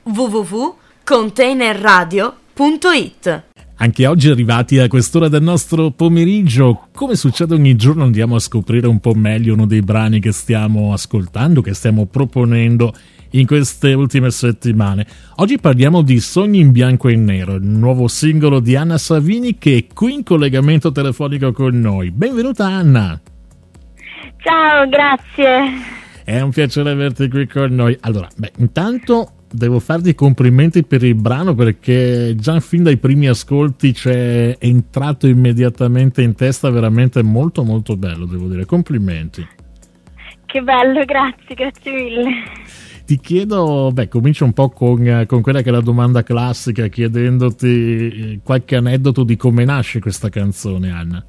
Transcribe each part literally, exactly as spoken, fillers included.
w w w punto container radio punto it. Anche oggi arrivati a quest'ora del nostro pomeriggio, come succede ogni giorno, andiamo a scoprire un po' meglio uno dei brani che stiamo ascoltando, che stiamo proponendo in queste ultime settimane. Oggi parliamo di Sogni in bianco e nero, il nuovo singolo di Anna Savini, che è qui in collegamento telefonico con noi. Benvenuta Anna! Ciao, grazie! È un piacere averti qui con noi. Allora, beh, intanto devo farti i complimenti per il brano, perché già fin dai primi ascolti c'è entrato immediatamente in testa, veramente molto molto bello, devo dire. Complimenti. Che bello, grazie, grazie mille. Ti chiedo, beh, comincio un po' con, con quella che è la domanda classica, chiedendoti qualche aneddoto di come nasce questa canzone, Anna.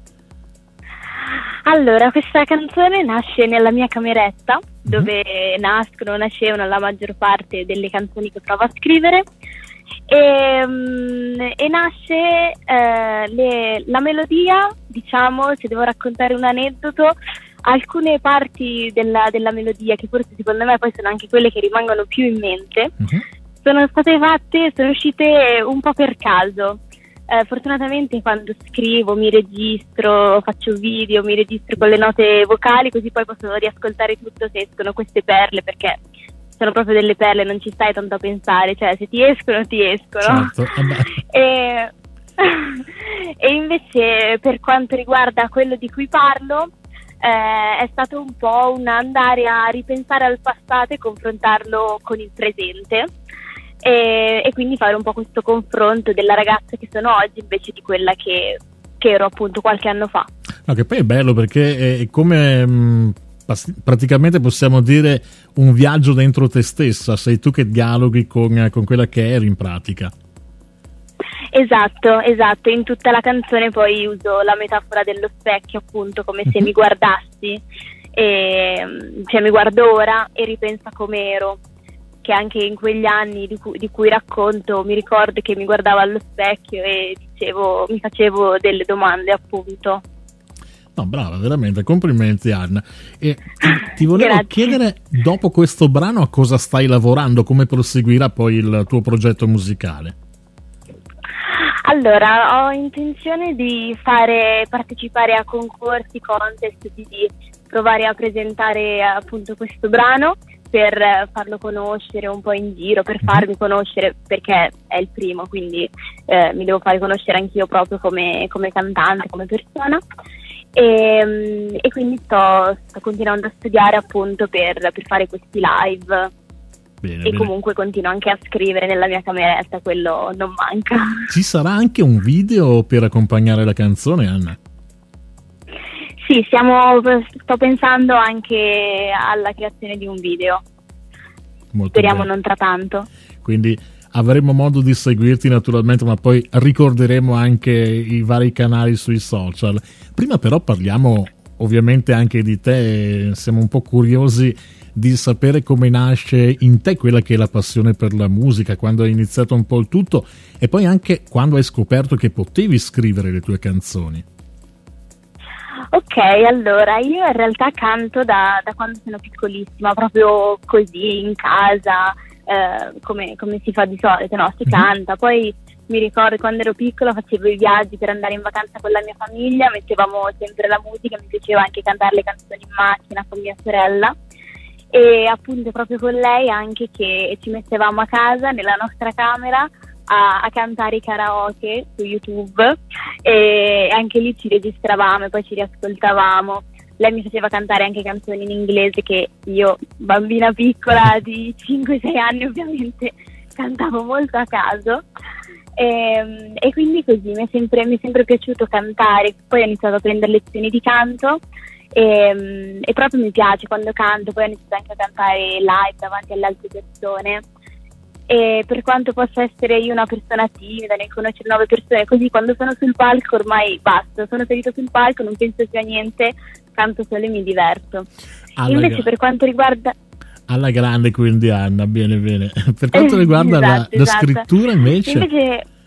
Allora, questa canzone nasce nella mia cameretta, dove mm-hmm. nascono, nascevano la maggior parte delle canzoni che provo a scrivere, e, um, e nasce eh, le, la melodia, diciamo, se devo raccontare un aneddoto, alcune parti della, della melodia, che forse secondo me poi sono anche quelle che rimangono più in mente, mm-hmm. sono state fatte, sono uscite un po' per caso. Eh, fortunatamente quando scrivo mi registro, faccio video, mi registro con le note vocali, così poi posso riascoltare tutto se escono queste perle, perché sono proprio delle perle, non ci stai tanto a pensare, cioè se ti escono ti escono. Certo. e, e invece per quanto riguarda quello di cui parlo, eh, è stato un po' un andare a ripensare al passato e confrontarlo con il presente. E, e quindi fare un po' questo confronto della ragazza che sono oggi invece di quella che, che ero appunto qualche anno fa. No, che poi è bello, perché è come mh, praticamente possiamo dire un viaggio dentro te stessa, sei tu che dialoghi con, con quella che eri in pratica. Esatto, esatto, in tutta la canzone poi uso la metafora dello specchio, appunto, come se mi guardassi, e, cioè mi guardo ora e ripenso a come ero, che anche in quegli anni di cui, di cui racconto mi ricordo che mi guardavo allo specchio e dicevo, mi facevo delle domande, appunto. No, brava, veramente, complimenti Anna. E ti, ti volevo Grazie. chiedere, dopo questo brano, a cosa stai lavorando, come proseguirà poi il tuo progetto musicale? Allora, ho intenzione di fare partecipare a concorsi, contest, di provare a presentare appunto questo brano, per farlo conoscere un po' in giro, per farmi conoscere, perché è il primo, quindi eh, mi devo fare conoscere anch'io proprio come, come cantante, come persona, e, e quindi sto, sto continuando a studiare appunto per, per fare questi live. Bene, e bene. Comunque continuo anche a scrivere nella mia cameretta, quello non manca. Ci sarà anche un video per accompagnare la canzone, Anna? Sì, stiamo, sto pensando anche alla creazione di un video. Molto Speriamo bene. Non tra tanto. Quindi avremo modo di seguirti naturalmente, ma poi ricorderemo anche i vari canali sui social. Prima però parliamo ovviamente anche di te, siamo un po' curiosi di sapere come nasce in te quella che è la passione per la musica, quando hai iniziato un po' il tutto e poi anche quando hai scoperto che potevi scrivere le tue canzoni. Ok, allora io in realtà canto da, da quando sono piccolissima, proprio così in casa, eh, come, come si fa di solito, no? Si canta. Poi mi ricordo quando ero piccola facevo i viaggi per andare in vacanza con la mia famiglia, mettevamo sempre la musica, mi piaceva anche cantare le canzoni in macchina con mia sorella, e appunto proprio con lei anche che ci mettevamo a casa nella nostra camera A, a cantare i karaoke su YouTube, e anche lì ci registravamo e poi ci riascoltavamo. Lei mi faceva cantare anche canzoni in inglese che io, bambina piccola di cinque sei anni, ovviamente cantavo molto a caso, e, e quindi così mi è sempre, mi è sempre piaciuto cantare. Poi ho iniziato a prendere lezioni di canto e, e proprio mi piace quando canto. Poi ho iniziato anche a cantare live davanti alle altre persone. E per quanto possa essere io una persona timida nel conoscere nuove persone, così quando sono sul palco ormai basta, sono salito sul palco, non penso più a niente, canto solo e mi diverto. Alla Invece gra- per quanto riguarda... Alla grande quindi Anna, bene bene. Per quanto riguarda esatto, la, la esatto. scrittura invece... Invece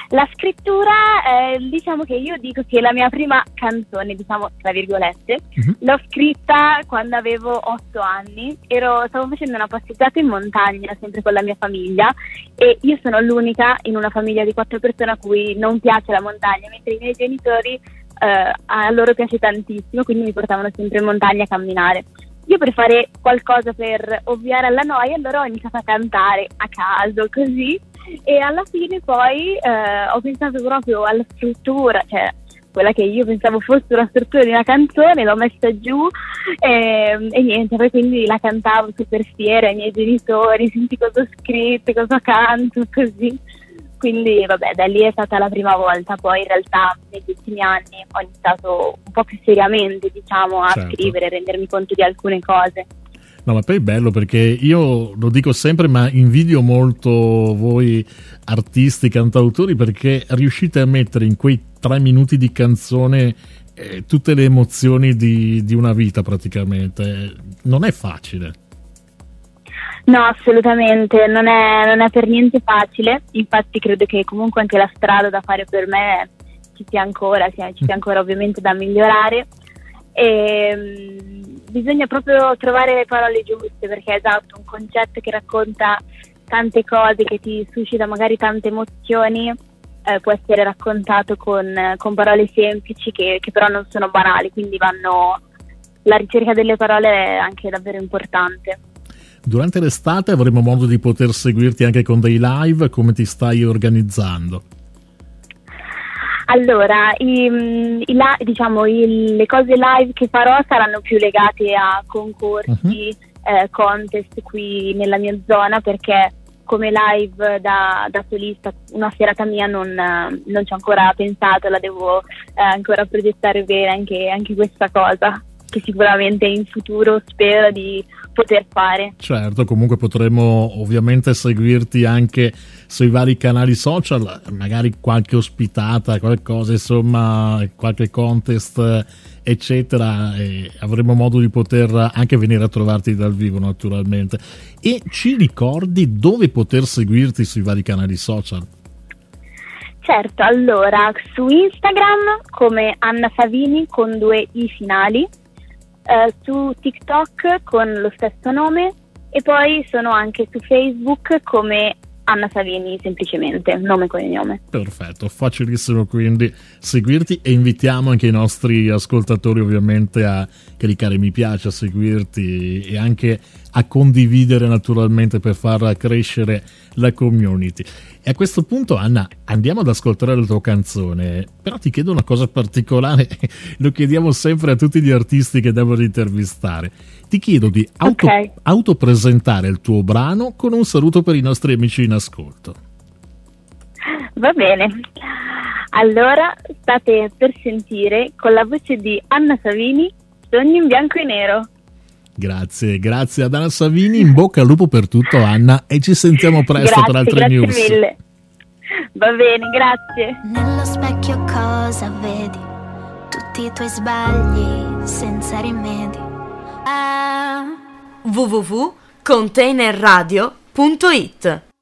La scrittura, eh, diciamo che io dico che la mia prima canzone, diciamo tra virgolette, uh-huh. l'ho scritta quando avevo otto anni. Ero, stavo facendo una passeggiata in montagna, sempre con la mia famiglia, e io sono l'unica in una famiglia di quattro persone a cui non piace la montagna, mentre i miei genitori, eh, a loro piace tantissimo, quindi mi portavano sempre in montagna a camminare. Io per fare qualcosa per ovviare alla noia, allora ho iniziato a cantare a caso, così, e alla fine poi eh, ho pensato proprio alla struttura, cioè quella che io pensavo fosse la struttura di una canzone, l'ho messa giù e, e niente, poi quindi la cantavo super fiera ai miei genitori, senti cosa ho scritto, cosa canto, così. Quindi vabbè, da lì è stata la prima volta. Poi in realtà negli ultimi anni ho iniziato un po' più seriamente, diciamo, a certo. scrivere, a rendermi conto di alcune cose. No, ma poi è bello perché io lo dico sempre, ma invidio molto voi artisti, cantautori, perché riuscite a mettere in quei tre minuti di canzone eh, tutte le emozioni di, di una vita praticamente. Non è facile. No, assolutamente, non è, non è per niente facile. Infatti credo che comunque anche la strada da fare per me ci sia ancora, ci sia ancora ovviamente da migliorare. E bisogna proprio trovare le parole giuste, perché è esatto, un concetto che racconta tante cose, che ti suscita magari tante emozioni, eh, può essere raccontato con, con parole semplici che, che però non sono banali, quindi vanno, la ricerca delle parole è anche davvero importante. Durante l'estate avremo modo di poter seguirti anche con dei live. Come ti stai organizzando? Allora, i, i, diciamo, i, le cose live che farò saranno più legate a concorsi, uh-huh. eh, contest qui nella mia zona, perché come live da, da solista una serata mia non, non ci ho ancora pensato, la devo eh, ancora progettare bene anche, anche questa cosa, che sicuramente in futuro spero di poter fare. Certo, comunque potremo ovviamente seguirti anche sui vari canali social, magari qualche ospitata, qualcosa, insomma, qualche contest, eccetera, e avremo modo di poter anche venire a trovarti dal vivo, naturalmente. E ci ricordi dove poter seguirti sui vari canali social? Certo, allora su Instagram come Anna Savini con due i finali, Uh, su TikTok con lo stesso nome, e poi sono anche su Facebook come Anna Savini, semplicemente, nome e cognome. Perfetto, facilissimo quindi seguirti, e invitiamo anche i nostri ascoltatori ovviamente a cliccare mi piace, a seguirti e anche a condividere, naturalmente, per far crescere la community. E a questo punto, Anna, andiamo ad ascoltare la tua canzone, però ti chiedo una cosa particolare, lo chiediamo sempre a tutti gli artisti che devono intervistare. Ti chiedo di auto, okay. autopresentare il tuo brano con un saluto per i nostri amici in ascolto. Va bene, allora state per sentire con la voce di Anna Savini Sogni in bianco e nero. Grazie, grazie ad Anna Savini, in bocca al lupo per tutto, Anna, e ci sentiamo presto grazie, per altre grazie news. Grazie mille. Va bene, grazie. Nello specchio cosa vedi? Tutti i tuoi sbagli senza rimedi. Ah. w w w punto container radio punto it